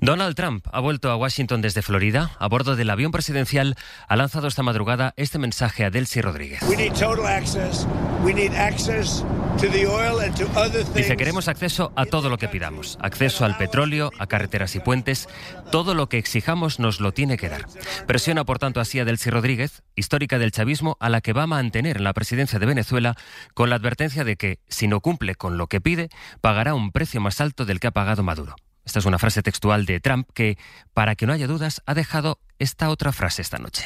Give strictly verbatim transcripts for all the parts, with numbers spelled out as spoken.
Donald Trump ha vuelto a Washington desde Florida. A bordo del avión presidencial ha lanzado esta madrugada este mensaje a Delcy Rodríguez. Dice, queremos acceso a todo lo que pidamos. Acceso al petróleo, a carreteras y puentes. Todo lo que exijamos nos lo tiene que dar. Presiona, por tanto, así a Delcy Rodríguez, histórica del chavismo, a la que va a mantener en la presidencia de Venezuela, con la advertencia de que, si no cumple con lo que pide, pagará un precio más alto del que ha pagado Maduro. Esta es una frase textual de Trump que, para que no haya dudas, ha dejado esta otra frase esta noche.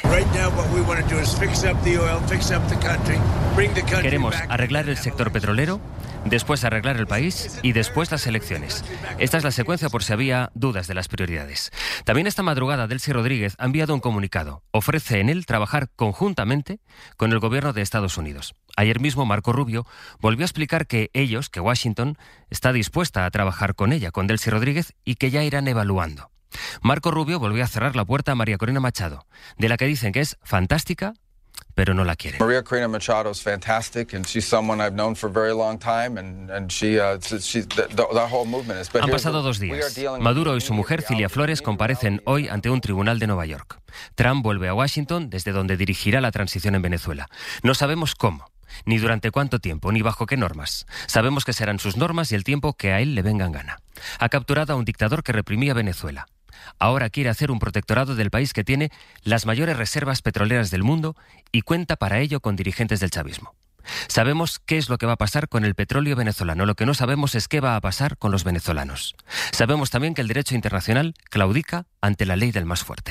Queremos arreglar el sector petrolero, después arreglar el país y después las elecciones. Esta es la secuencia por si había dudas de las prioridades. También esta madrugada Delcy Rodríguez ha enviado un comunicado. Ofrece en él trabajar conjuntamente con el gobierno de Estados Unidos. Ayer mismo Marco Rubio volvió a explicar que ellos, que Washington, está dispuesta a trabajar con ella, con Delcy Rodríguez, y que ya irán evaluando. Marco Rubio volvió a cerrar la puerta a María Corina Machado, de la que dicen que es fantástica, pero no la quieren. María Corina Machado es fantástica and she's someone I've known for a very long time and and she uh she the, the whole movement is. Han pasado dos días. Maduro y su mujer Cilia Flores comparecen hoy ante un tribunal de Nueva York. Trump vuelve a Washington, desde donde dirigirá la transición en Venezuela. No sabemos cómo, ni durante cuánto tiempo, ni bajo qué normas. Sabemos que serán sus normas y el tiempo que a él le venga en gana. Ha capturado a un dictador que reprimía Venezuela. Ahora quiere hacer un protectorado del país que tiene las mayores reservas petroleras del mundo y cuenta para ello con dirigentes del chavismo. Sabemos qué es lo que va a pasar con el petróleo venezolano. Lo que no sabemos es qué va a pasar con los venezolanos. Sabemos también que el derecho internacional claudica ante la ley del más fuerte.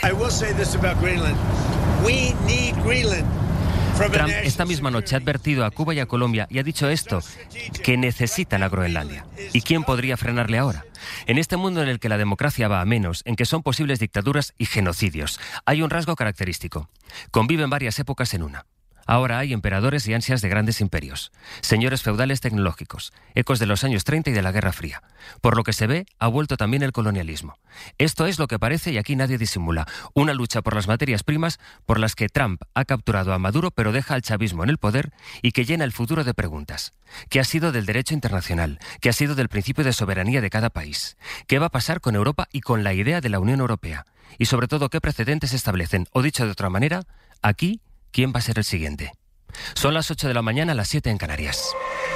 Trump esta misma noche ha advertido a Cuba y a Colombia y ha dicho esto, que necesitan a Groenlandia. ¿Y quién podría frenarle ahora? En este mundo en el que la democracia va a menos, en que son posibles dictaduras y genocidios, hay un rasgo característico. Conviven varias épocas en una. Ahora hay emperadores y ansias de grandes imperios, señores feudales tecnológicos, ecos de los años treinta y de la Guerra Fría. Por lo que se ve, ha vuelto también el colonialismo. Esto es lo que parece, y aquí nadie disimula, una lucha por las materias primas por las que Trump ha capturado a Maduro pero deja al chavismo en el poder y que llena el futuro de preguntas. ¿Qué ha sido del derecho internacional? ¿Qué ha sido del principio de soberanía de cada país? ¿Qué va a pasar con Europa y con la idea de la Unión Europea? Y sobre todo, ¿qué precedentes se establecen? O dicho de otra manera, aquí, ¿quién va a ser el siguiente? Son las ocho de la mañana, las siete en Canarias.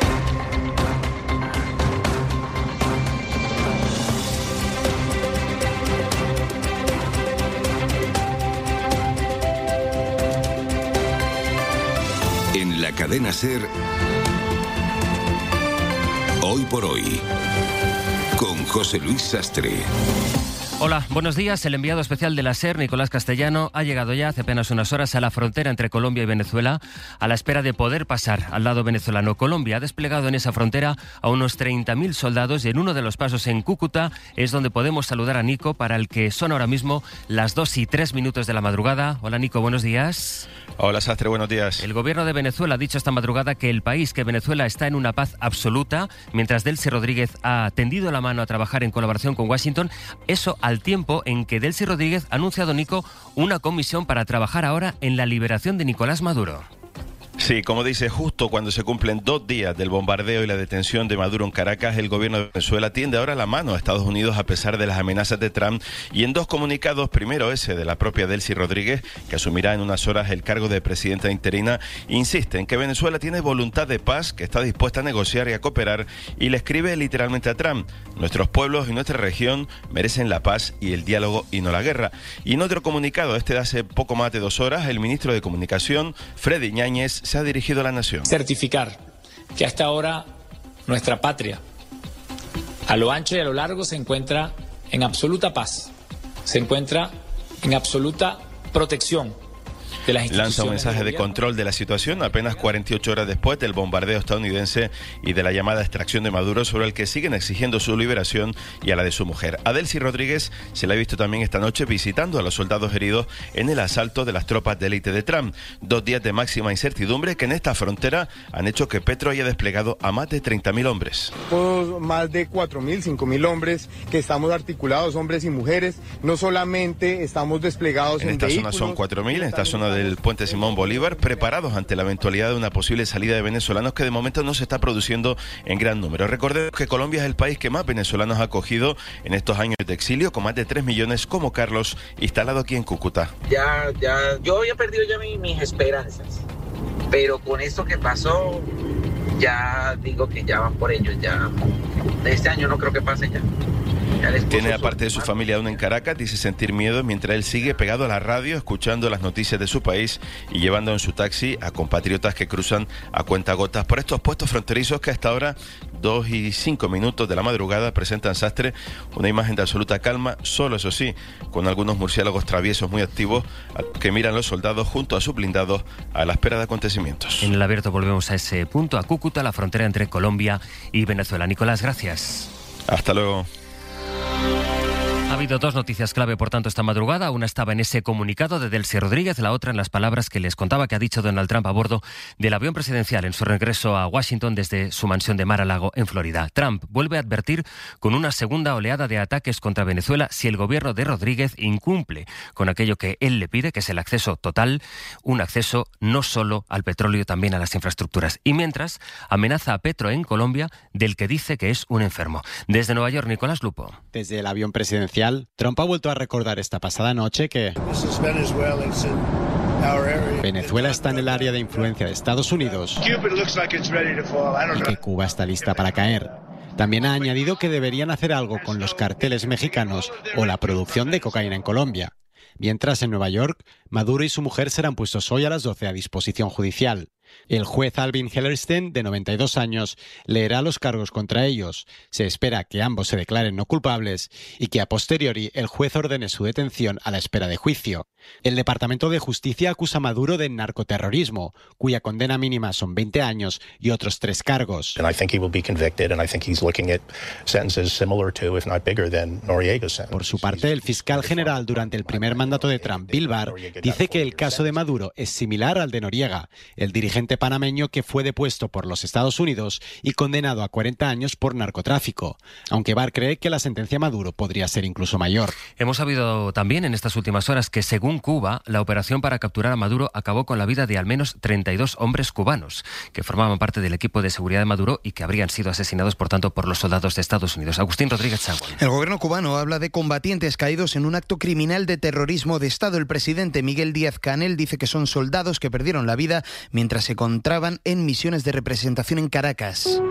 En la cadena SER, Hoy por Hoy, con José Luis Sastre. Hola, buenos días. El enviado especial de la SER, Nicolás Castellano, ha llegado ya hace apenas unas horas a la frontera entre Colombia y Venezuela, a la espera de poder pasar al lado venezolano. Colombia ha desplegado en esa frontera a unos treinta mil soldados y en uno de los pasos en Cúcuta es donde podemos saludar a Nico, para el que son ahora mismo las dos y tres minutos de la madrugada. Hola Nico, buenos días. Hola Sastre, buenos días. El gobierno de Venezuela ha dicho esta madrugada que el país, que Venezuela, está en una paz absoluta, mientras Delcy Rodríguez ha tendido la mano a trabajar en colaboración con Washington. Eso al tiempo en que Delcy Rodríguez ha anunciado, Nico, una comisión para trabajar ahora en la liberación de Nicolás Maduro. Sí, como dice, justo cuando se cumplen dos días del bombardeo y la detención de Maduro en Caracas, el gobierno de Venezuela tiende ahora la mano a Estados Unidos a pesar de las amenazas de Trump, y en dos comunicados, primero ese de la propia Delcy Rodríguez, que asumirá en unas horas el cargo de presidenta interina, insiste en que Venezuela tiene voluntad de paz, que está dispuesta a negociar y a cooperar, y le escribe literalmente a Trump: nuestros pueblos y nuestra región merecen la paz y el diálogo y no la guerra. Y en otro comunicado, este de hace poco más de dos horas, el ministro de Comunicación, Freddy Ñáñez, se ha dirigido a la nación. Certificar que hasta ahora nuestra patria, a lo ancho y a lo largo, se encuentra en absoluta paz, se encuentra en absoluta protección de las instituciones. Lanza un mensaje de control de la situación apenas cuarenta y ocho horas después del bombardeo estadounidense y de la llamada extracción de Maduro, sobre el que siguen exigiendo su liberación y a la de su mujer. A Delcy Rodríguez se la ha visto también esta noche visitando a los soldados heridos en el asalto de las tropas de élite de Trump. Dos días de máxima incertidumbre que en esta frontera han hecho que Petro haya desplegado a más de treinta mil hombres. Todos más de cuatro mil, cinco mil hombres que estamos articulados, hombres y mujeres. No solamente estamos desplegados en, en esta vehículos, zona son cuatro mil, en esta zona del puente Simón Bolívar, preparados ante la eventualidad de una posible salida de venezolanos que de momento no se está produciendo en gran número. Recordemos que Colombia es el país que más venezolanos ha acogido en estos años de exilio, con más de tres millones como Carlos, instalado aquí en Cúcuta. Ya, ya, yo había perdido ya mi, mis esperanzas, pero con esto que pasó, ya digo que ya van por ellos, ya este año no creo que pase ya. Tiene aparte de su familia aún en Caracas, dice sentir miedo mientras él sigue pegado a la radio, escuchando las noticias de su país y llevando en su taxi a compatriotas que cruzan a cuentagotas por estos puestos fronterizos que hasta ahora, dos y cinco minutos de la madrugada, presentan, Sastre, una imagen de absoluta calma, solo eso sí, con algunos murciélagos traviesos muy activos que miran los soldados junto a sus blindados a la espera de acontecimientos. En el abierto volvemos a ese punto, a Cúcuta, la frontera entre Colombia y Venezuela. Nicolás, gracias. Hasta luego. Ha habido dos noticias clave, por tanto, esta madrugada. Una estaba en ese comunicado de Delcy Rodríguez, la otra en las palabras que les contaba que ha dicho Donald Trump a bordo del avión presidencial en su regreso a Washington desde su mansión de Mar-a-Lago, en Florida. Trump vuelve a advertir con una segunda oleada de ataques contra Venezuela si el gobierno de Rodríguez incumple con aquello que él le pide, que es el acceso total, un acceso no solo al petróleo, también a las infraestructuras. Y mientras, amenaza a Petro en Colombia, del que dice que es un enfermo. Desde Nueva York, Nicolás Lupo. Desde el avión presidencial, Trump ha vuelto a recordar esta pasada noche que Venezuela está en el área de influencia de Estados Unidos y que Cuba está lista para caer. También ha añadido que deberían hacer algo con los carteles mexicanos o la producción de cocaína en Colombia. Mientras, en Nueva York, Maduro y su mujer serán puestos hoy a las doce a disposición judicial. El juez Alvin Hellerstein, de noventa y dos años, leerá los cargos contra ellos. Se espera que ambos se declaren no culpables y que a posteriori el juez ordene su detención a la espera de juicio. El Departamento de Justicia acusa a Maduro de narcoterrorismo, cuya condena mínima son veinte años y otros tres cargos. Por su parte, el fiscal general durante el primer mandato de Trump, Bill Barr, dice que el caso de Maduro es similar al de Noriega, el dirigente panameño que fue depuesto por los Estados Unidos y condenado a cuarenta años por narcotráfico, aunque Barr cree que la sentencia a Maduro podría ser incluso mayor. Hemos sabido también en estas últimas horas que, según Cuba, la operación para capturar a Maduro acabó con la vida de al menos treinta y dos hombres cubanos que formaban parte del equipo de seguridad de Maduro y que habrían sido asesinados, por tanto, por los soldados de Estados Unidos. Agustín Rodríguez Chagón. El gobierno cubano habla de combatientes caídos en un acto criminal de terrorismo de Estado. El presidente Miguel Díaz-Canel dice que son soldados que perdieron la vida mientras se encontraban en misiones de representación en Caracas.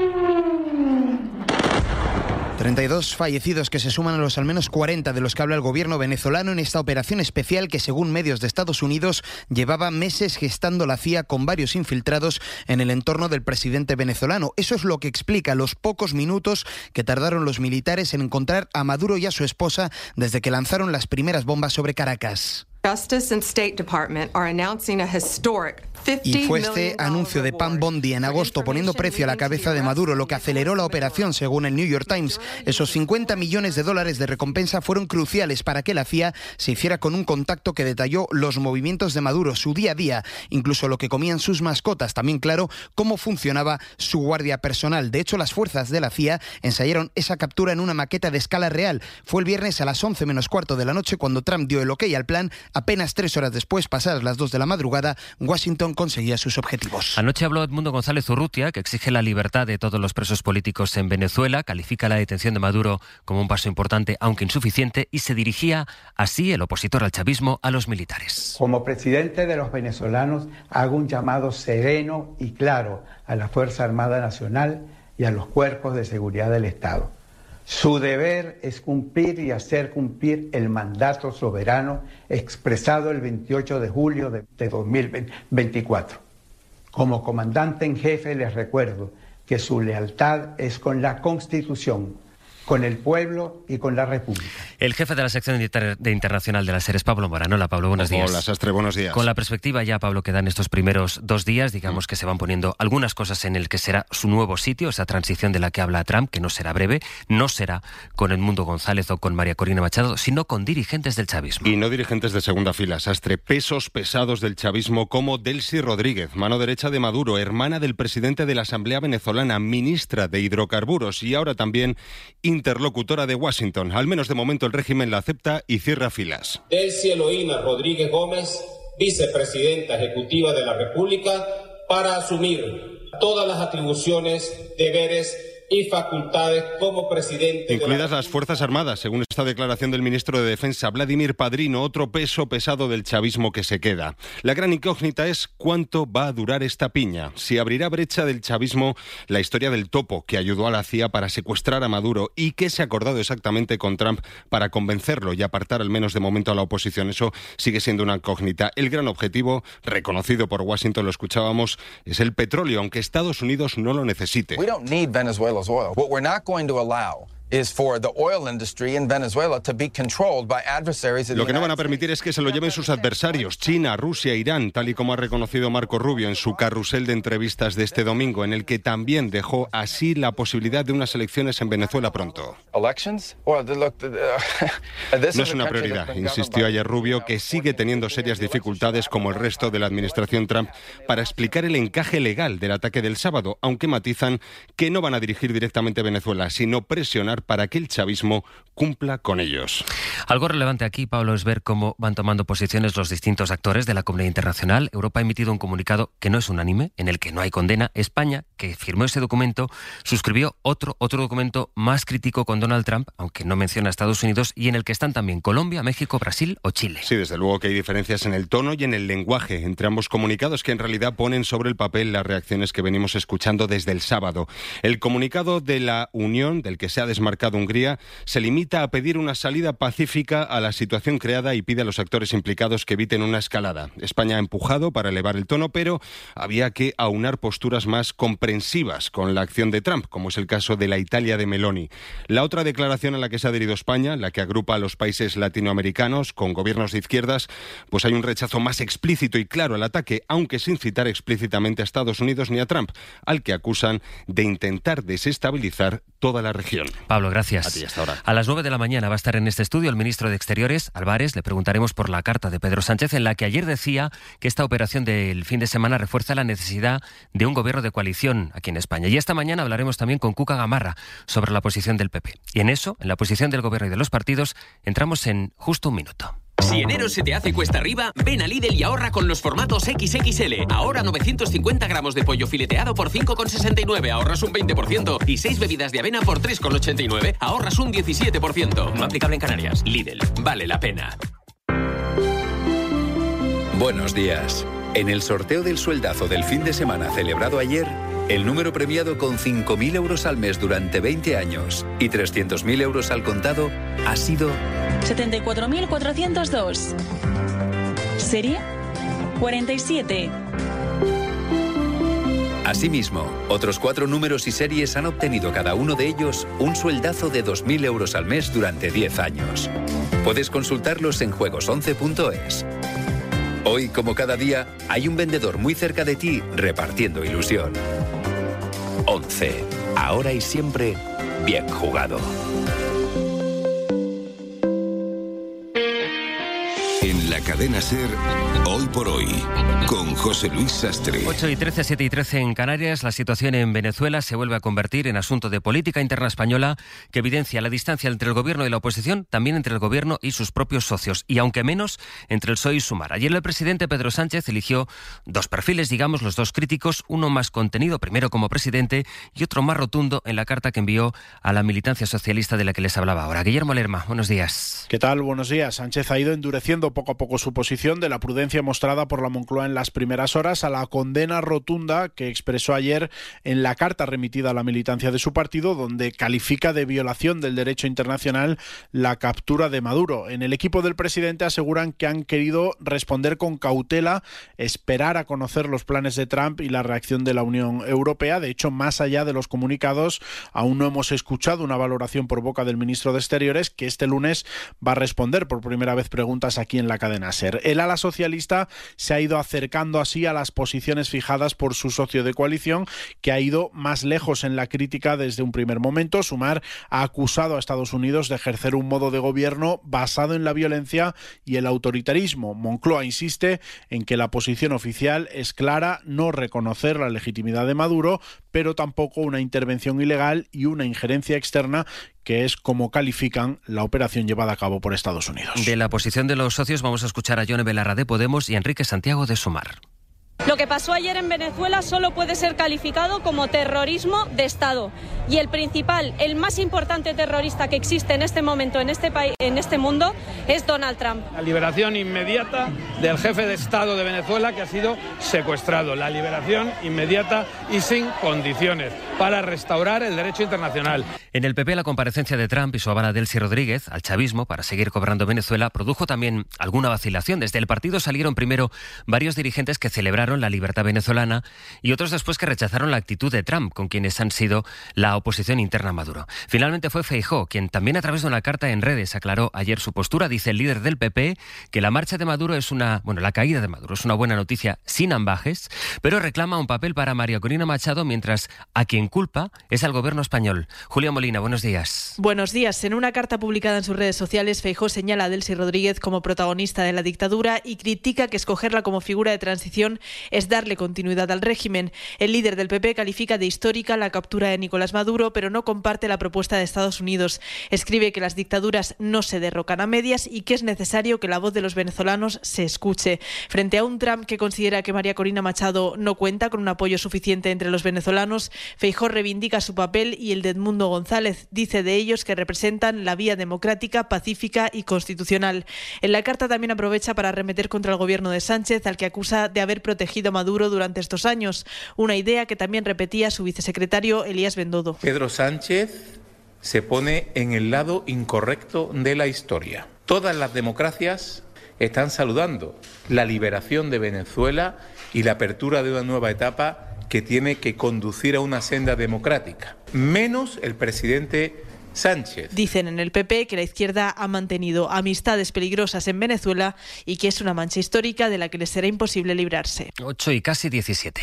treinta y dos fallecidos que se suman a los al menos cuarenta de los que habla el gobierno venezolano en esta operación especial que, según medios de Estados Unidos, llevaba meses gestando la C I A con varios infiltrados en el entorno del presidente venezolano. Eso es lo que explica los pocos minutos que tardaron los militares en encontrar a Maduro y a su esposa desde que lanzaron las primeras bombas sobre Caracas. Justice and State Department are announcing a historic Y fue este anuncio de Pam Bondi en agosto poniendo precio a la cabeza de Maduro, lo que aceleró la operación, según el New York Times. Esos cincuenta millones de dólares de recompensa fueron cruciales para que la C I A se hiciera con un contacto que detalló los movimientos de Maduro, su día a día, incluso lo que comían sus mascotas. También, claro, cómo funcionaba su guardia personal. De hecho, las fuerzas de la C I A ensayaron esa captura en una maqueta de escala real. Fue el viernes a las once menos cuarto de la noche cuando Trump dio el ok al plan. Apenas tres horas después, pasadas las dos de la madrugada, Washington conseguía sus objetivos. Anoche habló Edmundo González Urrutia, que exige la libertad de todos los presos políticos en Venezuela, califica la detención de Maduro como un paso importante, aunque insuficiente, y se dirigía así, el opositor al chavismo, a los militares. Como presidente de los venezolanos, hago un llamado sereno y claro a la Fuerza Armada Nacional y a los cuerpos de seguridad del Estado. Su deber es cumplir y hacer cumplir el mandato soberano expresado el veintiocho de julio de dos mil veinticuatro. Como comandante en jefe les recuerdo que su lealtad es con la Constitución, con el pueblo y con la República. El jefe de la sección de internacional de la SER es Pablo Morán. Hola, Pablo, buenos días. Hola, Sastre, buenos días. Con la perspectiva ya, Pablo, que dan estos primeros dos días, digamos mm. que se van poniendo algunas cosas en el que será su nuevo sitio, esa transición de la que habla Trump, que no será breve, no será con Edmundo González o con María Corina Machado, sino con dirigentes del chavismo. Y no dirigentes de segunda fila, Sastre, pesos pesados del chavismo como Delcy Rodríguez, mano derecha de Maduro, hermana del presidente de la Asamblea Venezolana, ministra de Hidrocarburos y ahora también interlocutora de Washington. Al menos de momento el régimen la acepta y cierra filas. Delcy Eloína Rodríguez Gómez, vicepresidenta ejecutiva de la República para asumir todas las atribuciones, deberes y facultades como presidente. Incluidas las Fuerzas Armadas, según esta declaración del ministro de Defensa, Vladimir Padrino, otro peso pesado del chavismo que se queda. La gran incógnita es cuánto va a durar esta piña, si abrirá brecha del chavismo la historia del topo que ayudó a la C I A para secuestrar a Maduro y qué se ha acordado exactamente con Trump para convencerlo y apartar al menos de momento a la oposición. Eso sigue siendo una incógnita. El gran objetivo, reconocido por Washington, lo escuchábamos, es el petróleo, aunque Estados Unidos no lo necesite. We don't need Venezuela's oil. What we're not going to allow is for the oil industry in Venezuela to be controlled by adversaries. Lo que no van a permitir es que se lo lleven sus adversarios, China, Rusia, Irán, tal y como ha reconocido Marco Rubio en su carrusel de entrevistas de este domingo, en el que también dejó así la posibilidad de unas elecciones en Venezuela pronto. No es una prioridad, insistió ayer Rubio, que sigue teniendo serias dificultades, como el resto de la administración Trump, para explicar el encaje legal del ataque del sábado, aunque matizan que no van a dirigir directamente a Venezuela, sino presionar para que el chavismo cumpla con ellos. Algo relevante aquí, Pablo, es ver cómo van tomando posiciones los distintos actores de la comunidad internacional. Europa ha emitido un comunicado que no es unánime, en el que no hay condena. España, que firmó ese documento, suscribió otro, otro documento más crítico con Donald Trump, aunque no menciona a Estados Unidos, y en el que están también Colombia, México, Brasil o Chile. Sí, desde luego que hay diferencias en el tono y en el lenguaje entre ambos comunicados, que en realidad ponen sobre el papel las reacciones que venimos escuchando desde el sábado. El comunicado de la Unión, del que se ha desmarcado Hungría, se limita a pedir una salida pacífica a la situación creada y pide a los actores implicados que eviten una escalada. España ha empujado para elevar el tono, pero había que aunar posturas más comprensivas con la acción de Trump, como es el caso de la Italia de Meloni. La otra declaración a la que se ha adherido España, la que agrupa a los países latinoamericanos con gobiernos de izquierdas, pues hay un rechazo más explícito y claro al ataque, aunque sin citar explícitamente a Estados Unidos ni a Trump, al que acusan de intentar desestabilizar toda la región. Pablo, gracias. A ti, hasta ahora. A las nueve de la mañana va a estar en este estudio el ministro de Exteriores, Álvarez. Le preguntaremos por la carta de Pedro Sánchez, en la que ayer decía que esta operación del fin de semana refuerza la necesidad de un gobierno de coalición aquí en España. Y esta mañana hablaremos también con Cuca Gamarra sobre la posición del P P. Y en eso, en la posición del gobierno y de los partidos, entramos en justo un minuto. Si enero se te hace cuesta arriba, ven a Lidl y ahorra con los formatos equis equis ele. Ahora novecientos cincuenta gramos de pollo fileteado por cinco con sesenta y nueve, ahorras un veinte por ciento. Y seis bebidas de avena por tres con ochenta y nueve, ahorras un diecisiete por ciento. No aplicable en Canarias. Lidl, vale la pena. Buenos días. En el sorteo del sueldazo del fin de semana celebrado ayer, el número premiado con cinco mil euros al mes durante veinte años y trescientos mil euros al contado ha sido setenta y cuatro mil cuatrocientos dos. ¿Serie? cuarenta y siete. Asimismo, otros cuatro números y series han obtenido cada uno de ellos un sueldazo de dos mil euros al mes durante diez años. Puedes consultarlos en juegos once punto es. Hoy, como cada día, hay un vendedor muy cerca de ti repartiendo ilusión. once. Ahora y siempre, bien jugado. En la cadena SER, Hoy por Hoy, con José Luis Sastre. ocho y trece, siete y trece en Canarias. La situación en Venezuela se vuelve a convertir en asunto de política interna española que evidencia la distancia entre el gobierno y la oposición, también entre el gobierno y sus propios socios, y aunque menos, entre el P S O E y Sumar. Ayer el presidente Pedro Sánchez eligió dos perfiles, digamos, los dos críticos, uno más contenido, primero como presidente, y otro más rotundo en la carta que envió a la militancia socialista de la que les hablaba ahora. Guillermo Lerma, buenos días. ¿Qué tal? Buenos días. Sánchez ha ido endureciendo poco a poco su posición de la prudencia mostrada por la Moncloa en las primeras horas a la condena rotunda que expresó ayer en la carta remitida a la militancia de su partido, donde califica de violación del derecho internacional la captura de Maduro. En el equipo del presidente aseguran que han querido responder con cautela, esperar a conocer los planes de Trump y la reacción de la Unión Europea. De hecho, más allá de los comunicados, aún no hemos escuchado una valoración por boca del ministro de Exteriores, que este lunes va a responder por primera vez preguntas aquí en la cadena SER. El ala socialista se ha ido acercando así a las posiciones fijadas por su socio de coalición, que ha ido más lejos en la crítica desde un primer momento. Sumar ha acusado a Estados Unidos de ejercer un modo de gobierno basado en la violencia y el autoritarismo. Moncloa insiste en que la posición oficial es clara: no reconocer la legitimidad de Maduro, pero tampoco una intervención ilegal y una injerencia externa que es como califican la operación llevada a cabo por Estados Unidos. De la posición de los socios vamos a escuchar a Yone Belarra de Podemos y a Enrique Santiago de Sumar. Lo que pasó ayer en Venezuela solo puede ser calificado como terrorismo de Estado. Y el principal, el más importante terrorista que existe en este momento en este país, en este mundo, es Donald Trump. La liberación inmediata del jefe de Estado de Venezuela que ha sido secuestrado. La liberación inmediata y sin condiciones para restaurar el derecho internacional. En el P P la comparecencia de Trump y su aval a Delcy Rodríguez al chavismo para seguir cobrando Venezuela produjo también alguna vacilación. Desde el partido salieron primero varios dirigentes que celebraron la libertad venezolana y otros después que rechazaron la actitud de Trump, con quienes han sido la oposición interna a Maduro. Finalmente fue Feijóo, quien también a través de una carta en redes aclaró ayer su postura. Dice el líder del P P que la marcha de Maduro es una, bueno, la caída de Maduro es una buena noticia sin ambajes, pero reclama un papel para María Corina Machado, mientras a quien culpa es al gobierno español. Julia Molina, buenos días. Buenos días. En una carta publicada en sus redes sociales, Feijóo señala a Delcy Rodríguez como protagonista de la dictadura y critica que escogerla como figura de transición es darle continuidad al régimen. El líder del P P califica de histórica la captura de Nicolás Maduro, pero no comparte la propuesta de Estados Unidos. Escribe que las dictaduras no se derrocan a medias y que es necesario que la voz de los venezolanos se escuche. Frente a un Trump que considera que María Corina Machado no cuenta con un apoyo suficiente entre los venezolanos, Feijóo reivindica su papel y el de Edmundo González. Dice de ellos que representan la vía democrática, pacífica y constitucional. En la carta también aprovecha para arremeter contra el gobierno de Sánchez, al que acusa de haber protegido a Maduro durante estos años, una idea que también repetía su vicesecretario Elías Bendodo. Pedro Sánchez se pone en el lado incorrecto de la historia. Todas las democracias están saludando la liberación de Venezuela y la apertura de una nueva etapa que tiene que conducir a una senda democrática, menos el presidente Sánchez. Dicen en el P P que la izquierda ha mantenido amistades peligrosas en Venezuela y que es una mancha histórica de la que les será imposible librarse. ocho y casi diecisiete.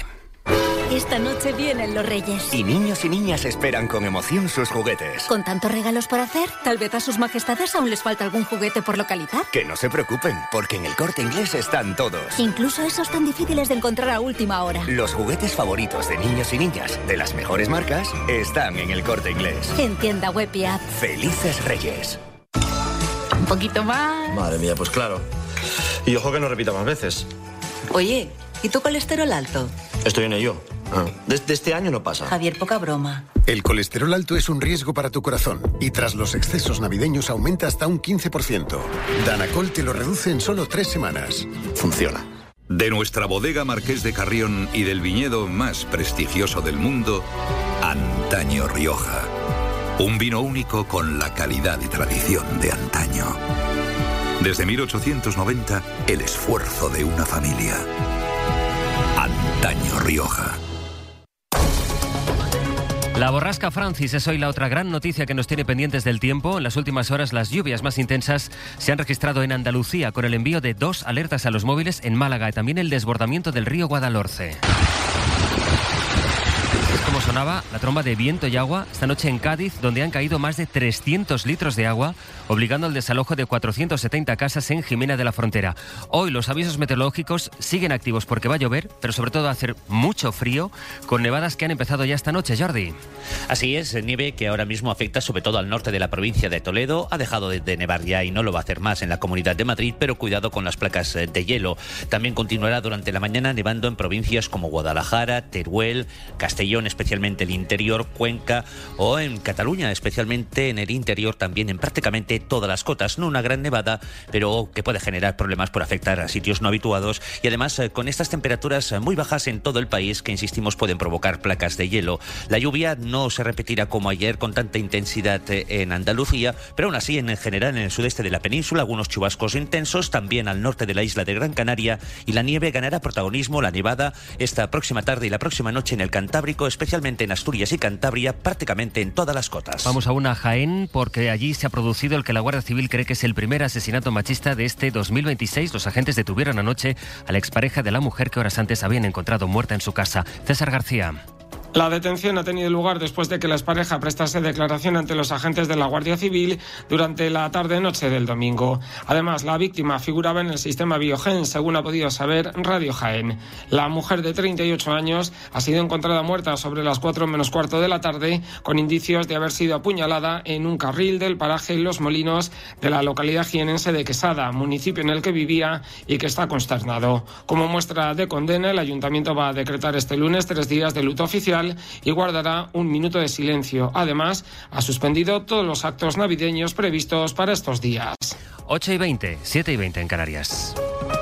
Esta noche vienen los Reyes. Y niños y niñas esperan con emoción sus juguetes. Con tantos regalos por hacer, tal vez a sus majestades aún les falta algún juguete por localizar. Que no se preocupen, porque en el Corte Inglés están todos. Incluso esos tan difíciles de encontrar a última hora. Los juguetes favoritos de niños y niñas de las mejores marcas están en el Corte Inglés. En tienda web y app. Felices Reyes. Un poquito más. Madre mía, pues claro. Y ojo que no repita más veces. Oye, ¿y tu colesterol alto? Estoy en ello. Ah, desde este año no pasa. Javier, poca broma. El colesterol alto es un riesgo para tu corazón y tras los excesos navideños aumenta hasta un quince por ciento. Danacol te lo reduce en solo tres semanas. Funciona. De nuestra bodega Marqués de Carrión y del viñedo más prestigioso del mundo, Antaño Rioja. Un vino único con la calidad y tradición de antaño. Desde mil ochocientos noventa, el esfuerzo de una familia. Antaño Rioja. La borrasca Francis es hoy la otra gran noticia que nos tiene pendientes del tiempo. En las últimas horas las lluvias más intensas se han registrado en Andalucía con el envío de dos alertas a los móviles en Málaga y también el desbordamiento del río Guadalhorce. Es como sonaba la tromba de viento y agua esta noche en Cádiz, donde han caído más de trescientos litros de agua, obligando al desalojo de cuatrocientas setenta casas en Jimena de la Frontera. Hoy los avisos meteorológicos siguen activos porque va a llover, pero sobre todo va a hacer mucho frío, con nevadas que han empezado ya esta noche, Jordi. Así es, nieve que ahora mismo afecta sobre todo al norte de la provincia de Toledo. Ha dejado de, de nevar ya y no lo va a hacer más en la Comunidad de Madrid, pero cuidado con las placas de hielo. También continuará durante la mañana nevando en provincias como Guadalajara, Teruel, Castellón, especialmente el interior, Cuenca, o en Cataluña, especialmente en el interior, también en prácticamente todas las cotas. No una gran nevada, pero que puede generar problemas por afectar a sitios no habituados y además eh, con estas temperaturas muy bajas en todo el país que, insistimos, pueden provocar placas de hielo. La lluvia no se repetirá como ayer con tanta intensidad eh, en Andalucía, pero aún así en general en el sudeste de la península algunos chubascos intensos, también al norte de la isla de Gran Canaria, y la nieve ganará protagonismo, la nevada, esta próxima tarde y la próxima noche en el Cantábrico, especialmente en Asturias y Cantabria, prácticamente en todas las cotas. Vamos a una Jaén porque allí se ha producido el que la Guardia Civil cree que es el primer asesinato machista de este dos mil veintiséis. Los agentes detuvieron anoche a la expareja de la mujer que horas antes habían encontrado muerta en su casa. César García. La detención ha tenido lugar después de que la expareja prestase declaración ante los agentes de la Guardia Civil durante la tarde-noche del domingo. Además, la víctima figuraba en el sistema Biogen, según ha podido saber Radio Jaén. La mujer de treinta y ocho años ha sido encontrada muerta sobre las cuatro menos cuarto de la tarde, con indicios de haber sido apuñalada en un carril del paraje Los Molinos de la localidad jienense de Quesada, municipio en el que vivía y que está consternado. Como muestra de condena, el ayuntamiento va a decretar este lunes tres días de luto oficial y guardará un minuto de silencio. Además, ha suspendido todos los actos navideños previstos para estos días. ocho y veinte, siete y veinte en Canarias.